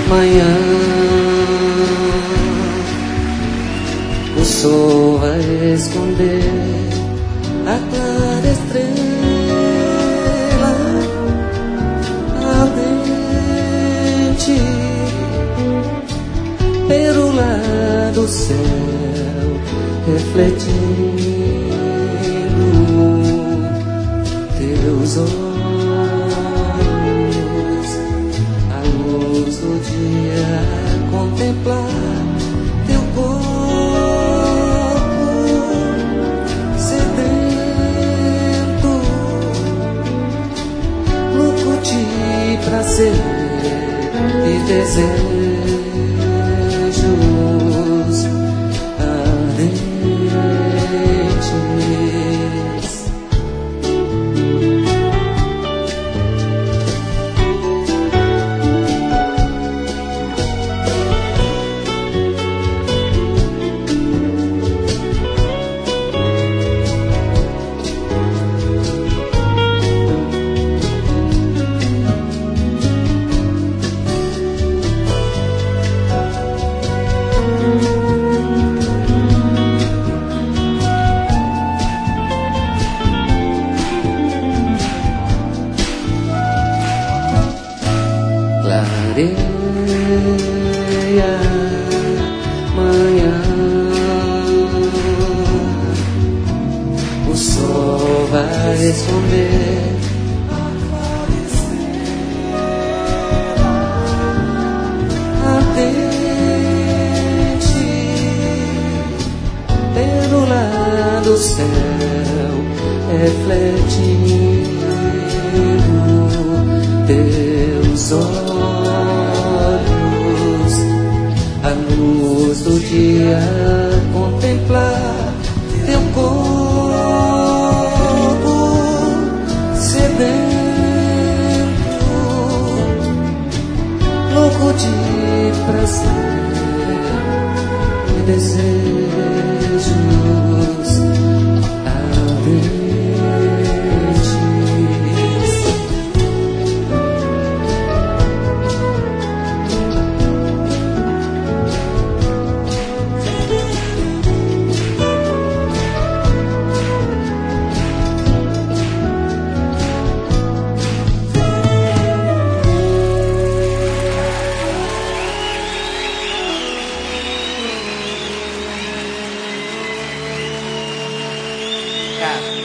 manhã o sol vai esconder a clara estrela ardente pelo lado do céu, refletindo teus olhos, a luz do dia contemplar teu corpo sedento, louco de prazer e desejos ardentes. Clareia manhã, o sol vai esconder ardente pelo lado do céu, refletindo teus olhos, a luz do dia contemplar teu corpo sedento, louco de prazer e desejos ardentes. Cara,